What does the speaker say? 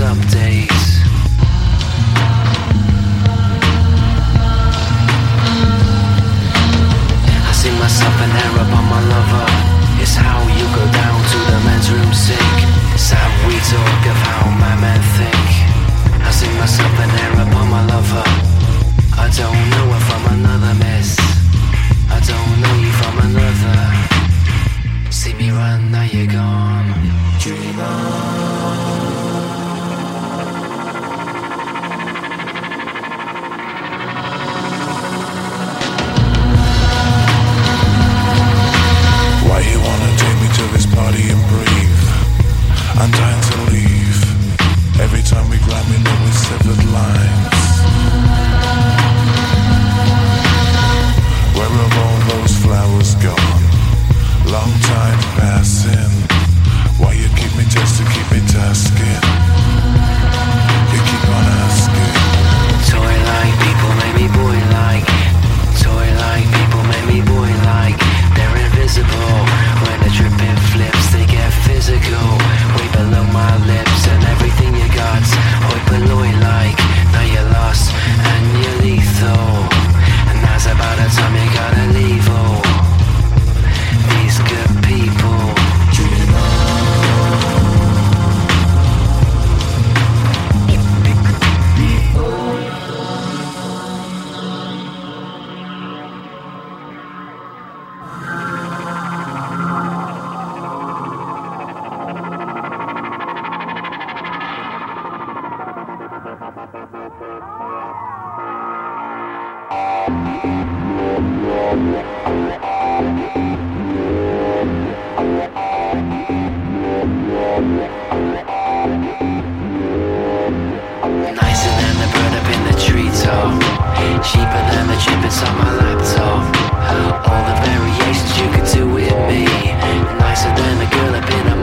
updates. I see myself an hair up on my lover. It's how you go down to the men's room sink. It's how we talk of how my men think. I see myself an hair up on my lover. I don't know her from another miss. I don't know you from another. See me run, now you're gone. Dream on. Why you wanna take me to this party and breathe? I'm dying to leave. Every time we grab me, know we severed lines. Where have all those flowers gone? Long time passing. Why you keep me testing, keep me tasking? You keep on asking. Toy like people make me boy like. Toy like people make me boy like. They're invisible. When the dripping flips, they get physical. Way below my lips and everything you got. Hoi polloi like. Now you're lost and you're lethal. And now's about the time you gotta leave. Oh, these good people. Dream nicer than the bird up in the treetop. Cheaper than the chippets on my laptop. All the variations you could do with me. Nicer than the girl up in a